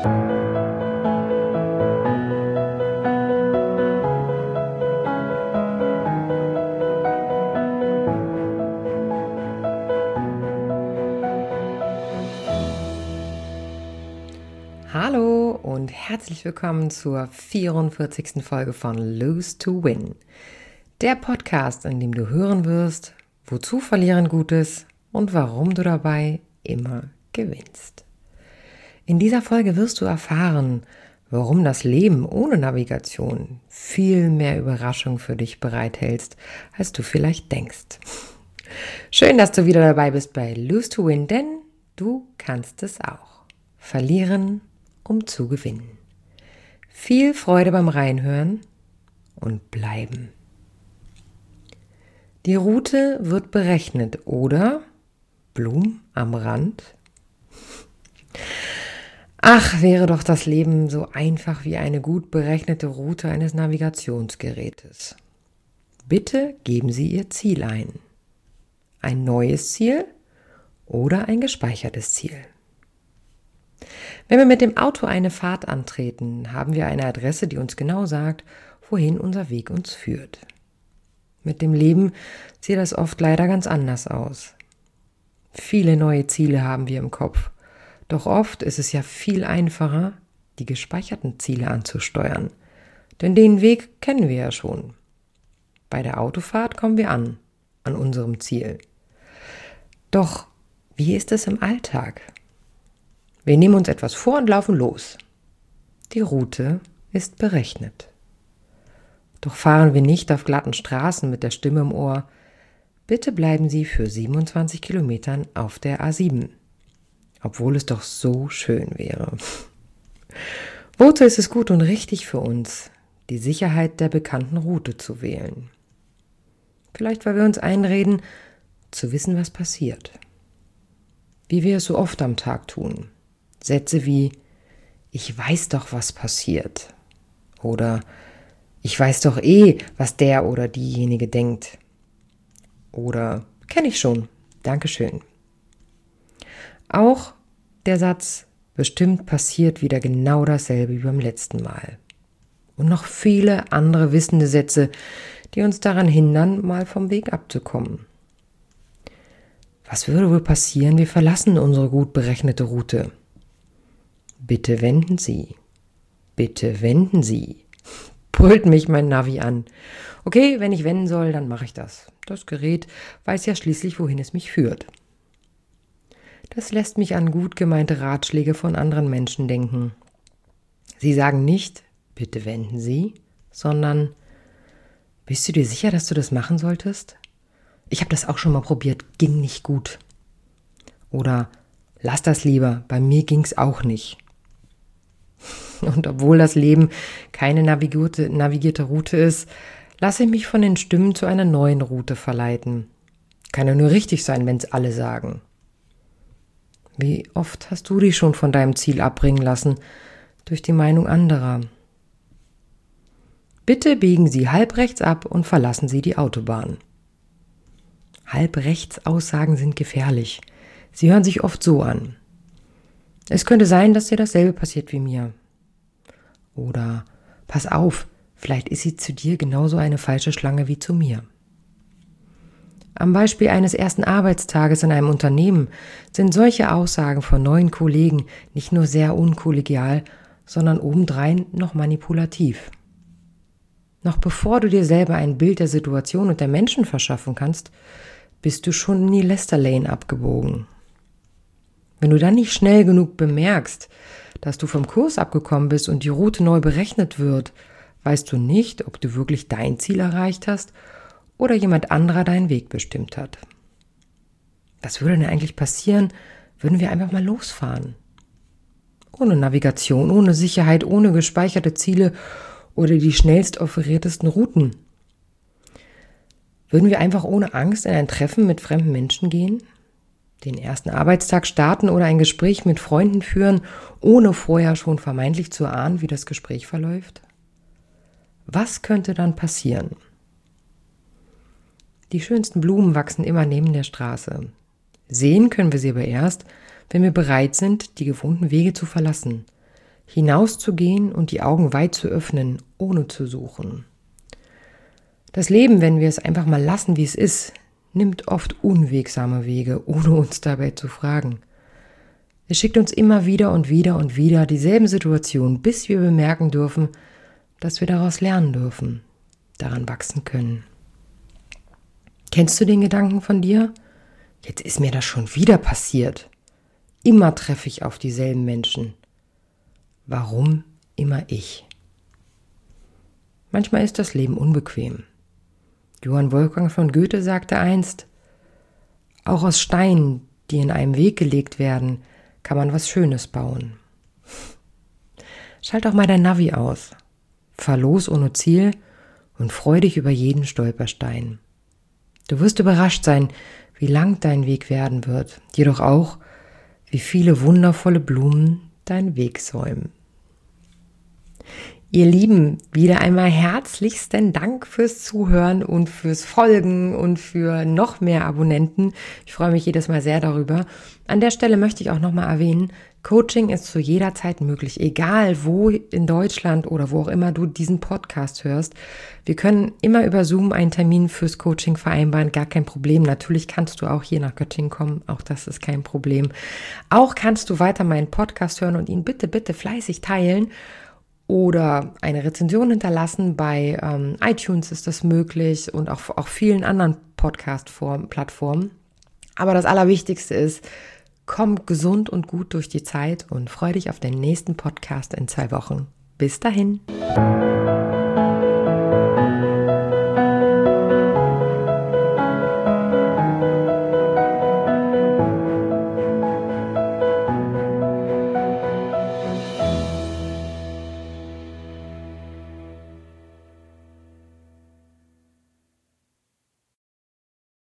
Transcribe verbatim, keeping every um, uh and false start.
Hallo und herzlich willkommen zur vierundvierzigsten Folge von Lose to Win. Der Podcast, in dem du hören wirst, wozu Verlieren gut ist und warum du dabei immer gewinnst. In dieser Folge wirst du erfahren, warum das Leben ohne Navigation viel mehr Überraschung für dich bereithältst, als du vielleicht denkst. Schön, dass du wieder dabei bist bei Lose to Win, denn du kannst es auch. Verlieren, um zu gewinnen. Viel Freude beim Reinhören und bleiben. Die Route wird berechnet, oder? Blumen am Rand? Ach, wäre doch das Leben so einfach wie eine gut berechnete Route eines Navigationsgerätes. Bitte geben Sie Ihr Ziel ein. Ein neues Ziel oder ein gespeichertes Ziel? Wenn wir mit dem Auto eine Fahrt antreten, haben wir eine Adresse, die uns genau sagt, wohin unser Weg uns führt. Mit dem Leben sieht das oft leider ganz anders aus. Viele neue Ziele haben wir im Kopf, doch oft ist es ja viel einfacher, die gespeicherten Ziele anzusteuern, denn den Weg kennen wir ja schon. Bei der Autofahrt kommen wir an, an unserem Ziel. Doch wie ist es im Alltag? Wir nehmen uns etwas vor und laufen los. Die Route ist berechnet. Doch fahren wir nicht auf glatten Straßen mit der Stimme im Ohr: Bitte bleiben Sie für siebenundzwanzig Kilometern auf der A sieben, obwohl es doch so schön wäre. Wozu ist es gut und richtig für uns, die Sicherheit der bekannten Route zu wählen? Vielleicht, weil wir uns einreden, zu wissen, was passiert. Wie wir es so oft am Tag tun. Sätze wie: Ich weiß doch, was passiert. Oder ich weiß doch eh, was der oder diejenige denkt. Oder kenne ich schon, Dankeschön. Auch der Satz: Bestimmt passiert wieder genau dasselbe wie beim letzten Mal. Und noch viele andere wissende Sätze, die uns daran hindern, mal vom Weg abzukommen. Was würde wohl passieren? Wir verlassen unsere gut berechnete Route. Bitte wenden Sie. Bitte wenden Sie. Brüllt mich mein Navi an. Okay, wenn ich wenden soll, dann mache ich das. Das Gerät weiß ja schließlich, wohin es mich führt. Das lässt mich an gut gemeinte Ratschläge von anderen Menschen denken. Sie sagen nicht, bitte wenden Sie, sondern: Bist du dir sicher, dass du das machen solltest? Ich habe das auch schon mal probiert, ging nicht gut. Oder: Lass das lieber, bei mir ging's auch nicht. Und obwohl das Leben keine navigierte, navigierte Route ist, lasse ich mich von den Stimmen zu einer neuen Route verleiten. Kann ja nur richtig sein, wenn es alle sagen. Wie oft hast du dich schon von deinem Ziel abbringen lassen durch die Meinung anderer? Bitte biegen Sie halb rechts ab und verlassen Sie die Autobahn. Halb rechts Aussagen sind gefährlich. Sie hören sich oft so an: Es könnte sein, dass dir dasselbe passiert wie mir. Oder: Pass auf, vielleicht ist sie zu dir genauso eine falsche Schlange wie zu mir. Am Beispiel eines ersten Arbeitstages in einem Unternehmen sind solche Aussagen von neuen Kollegen nicht nur sehr unkollegial, sondern obendrein noch manipulativ. Noch bevor du dir selber ein Bild der Situation und der Menschen verschaffen kannst, bist du schon in die Lästerlane abgebogen. Wenn du dann nicht schnell genug bemerkst, dass du vom Kurs abgekommen bist und die Route neu berechnet wird, weißt du nicht, ob du wirklich dein Ziel erreicht hast oder jemand anderer deinen Weg bestimmt hat. Was würde denn eigentlich passieren, würden wir einfach mal losfahren? Ohne Navigation, ohne Sicherheit, ohne gespeicherte Ziele oder die schnellst offeriertesten Routen. Würden wir einfach ohne Angst in ein Treffen mit fremden Menschen gehen? Den ersten Arbeitstag starten oder ein Gespräch mit Freunden führen, ohne vorher schon vermeintlich zu ahnen, wie das Gespräch verläuft? Was könnte dann passieren? Die schönsten Blumen wachsen immer neben der Straße. Sehen können wir sie aber erst, wenn wir bereit sind, die gewohnten Wege zu verlassen, hinauszugehen und die Augen weit zu öffnen, ohne zu suchen. Das Leben, wenn wir es einfach mal lassen, wie es ist, nimmt oft unwegsame Wege, ohne uns dabei zu fragen. Es schickt uns immer wieder und wieder und wieder dieselben Situationen, bis wir bemerken dürfen, dass wir daraus lernen dürfen, daran wachsen können. Kennst du den Gedanken von dir? Jetzt ist mir das schon wieder passiert. Immer treffe ich auf dieselben Menschen. Warum immer ich? Manchmal ist das Leben unbequem. Johann Wolfgang von Goethe sagte einst, auch aus Steinen, die in einem Weg gelegt werden, kann man was Schönes bauen. Schalt doch mal dein Navi aus. Fahr los ohne Ziel und freu dich über jeden Stolperstein. Du wirst überrascht sein, wie lang dein Weg werden wird, jedoch auch, wie viele wundervolle Blumen deinen Weg säumen. Ihr Lieben, wieder einmal herzlichsten Dank fürs Zuhören und fürs Folgen und für noch mehr Abonnenten. Ich freue mich jedes Mal sehr darüber. An der Stelle möchte ich auch nochmal erwähnen, Coaching ist zu jeder Zeit möglich, egal wo in Deutschland oder wo auch immer du diesen Podcast hörst. Wir können immer über Zoom einen Termin fürs Coaching vereinbaren, gar kein Problem. Natürlich kannst du auch hier nach Göttingen kommen, auch das ist kein Problem. Auch kannst du weiter meinen Podcast hören und ihn bitte, bitte fleißig teilen. Oder eine Rezension hinterlassen, bei ähm, iTunes ist das möglich und auch auch vielen anderen Podcast-Plattformen. Aber das Allerwichtigste ist, komm gesund und gut durch die Zeit und freu dich auf den nächsten Podcast in zwei Wochen. Bis dahin.